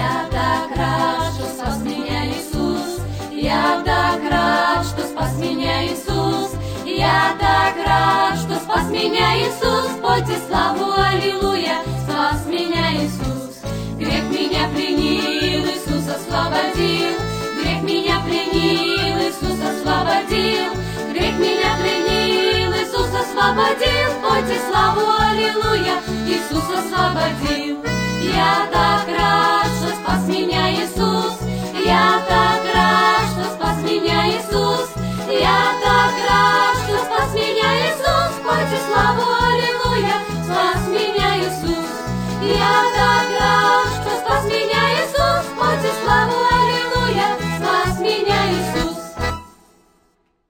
Я так рад, что спас меня Иисус. Я так рад, что спас меня Иисус. Я так рад, что спас меня Иисус. Пойте славу, аллилуйя, спас меня Иисус. Грех меня пленил, Иисус освободил. Грех меня пленил, Иисус освободил. Грех меня пленил, Иисус освободил. Пойте славу, аллилуйя, Иисус освободил. Я так рад,